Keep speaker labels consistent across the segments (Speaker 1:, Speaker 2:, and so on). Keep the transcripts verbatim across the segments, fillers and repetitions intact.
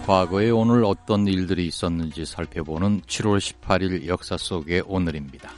Speaker 1: 과거에 오늘 어떤 일들이 있었는지 살펴보는 칠월 십팔일 역사 속의 오늘입니다.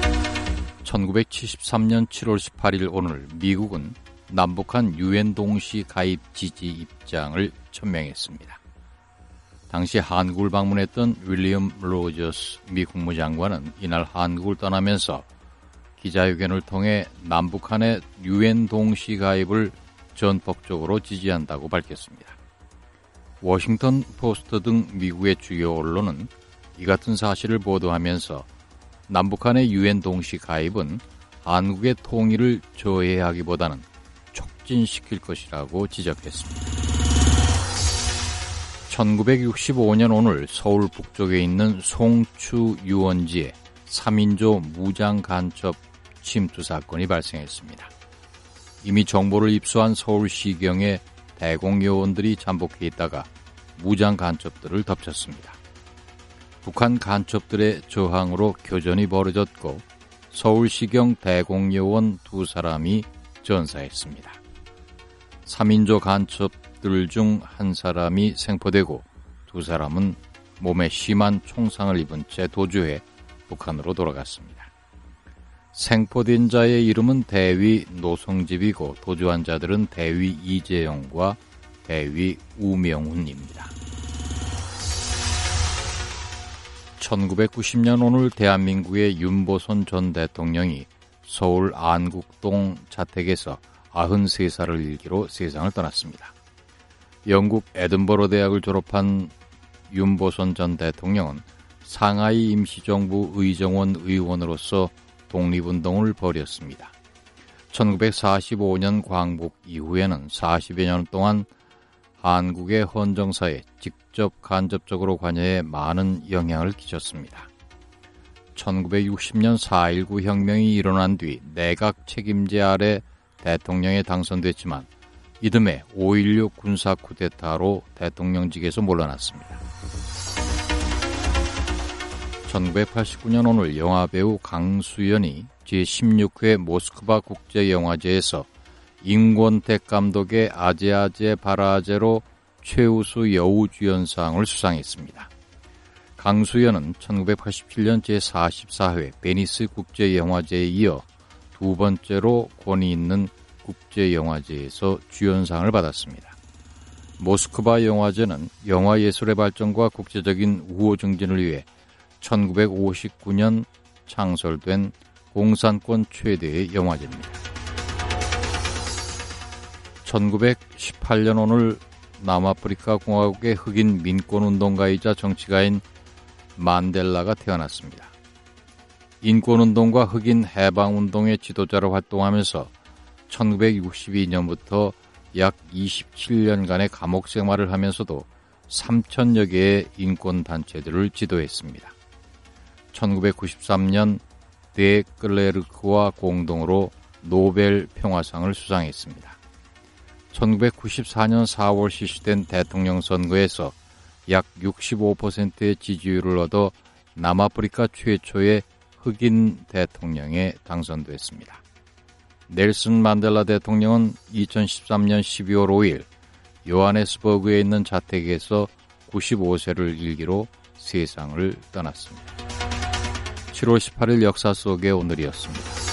Speaker 1: 천구백칠십삼 년 칠월 십팔일 오늘 미국은 남북한 유엔 동시 가입 지지 입장을 천명했습니다. 당시 한국을 방문했던 윌리엄 로저스 미 국무장관은 이날 한국을 떠나면서 기자회견을 통해 남북한의 유엔 동시 가입을 전폭적으로 지지한다고 밝혔습니다. 워싱턴 포스트 등 미국의 주요 언론은 이 같은 사실을 보도하면서 남북한의 유엔 동시 가입은 한국의 통일을 저해하기보다는 촉진시킬 것이라고 지적했습니다. 천구백육십오 년 오늘 서울 북쪽에 있는 송추 유원지에 삼인조 무장 간첩 침투 사건이 발생했습니다. 이미 정보를 입수한 서울시경의 대공요원들이 잠복해 있다가 무장 간첩들을 덮쳤습니다. 북한 간첩들의 저항으로 교전이 벌어졌고 서울시경 대공요원 두 사람이 전사했습니다. 삼인조 간첩들 중 한 사람이 생포되고 두 사람은 몸에 심한 총상을 입은 채 도주해 북한으로 돌아갔습니다. 생포된 자의 이름은 대위 노성집이고 도주한 자들은 대위 이재영과 대위 우명훈입니다. 천구백구십 년 오늘 대한민국의 윤보선 전 대통령이 서울 안국동 자택에서 아흔세 살을 일기로 세상을 떠났습니다. 영국 에든버러 대학을 졸업한 윤보선 전 대통령은 상하이 임시정부 의정원 의원으로서 독립운동을 벌였습니다. 천구백사십오 년 광복 이후에는 사십여 년 동안 한국의 헌정사에 직접 간접적으로 관여해 많은 영향을 끼쳤습니다. 천구백육십 년 사 일구 혁명이 일어난 뒤 내각 책임제 아래 대통령에 당선됐지만 이듬해 오일육 군사 쿠데타로 대통령직에서 물러났습니다. 천구백팔십구 년 오늘 영화배우 강수연이 제십육 회 모스크바 국제영화제에서 임권택 감독의 아제아제 바라제로 최우수 여우주연상을 수상했습니다. 강수연은 천구백팔십칠 년 제사십사 회 베니스 국제영화제에 이어 두 번째로 권위 있는 국제영화제에서 주연상을 받았습니다. 모스크바 영화제는 영화예술의 발전과 국제적인 우호 증진을 위해 천구백오십구 년 창설된 공산권 최대의 영화제입니다. 천구백십팔 년 오늘 남아프리카 공화국의 흑인 민권운동가이자 정치가인 만델라가 태어났습니다. 인권운동과 흑인 해방운동의 지도자로 활동하면서 천구백육십이 년부터 약 이십칠 년간의 감옥 생활을 하면서도 삼천여 개의 인권단체들을 지도했습니다. 천구백구십삼 년 데 클레르크와 공동으로 노벨 평화상을 수상했습니다. 천구백구십사 년 사월 실시된 대통령 선거에서 약 육십오 퍼센트의 지지율을 얻어 남아프리카 최초의 흑인 대통령에 당선됐습니다. 넬슨 만델라 대통령은 이천십삼 년 십이월 오일 요하네스버그에 있는 자택에서 구십오 세를 일기로 세상을 떠났습니다. 칠월 십팔일 역사 속의 오늘이었습니다.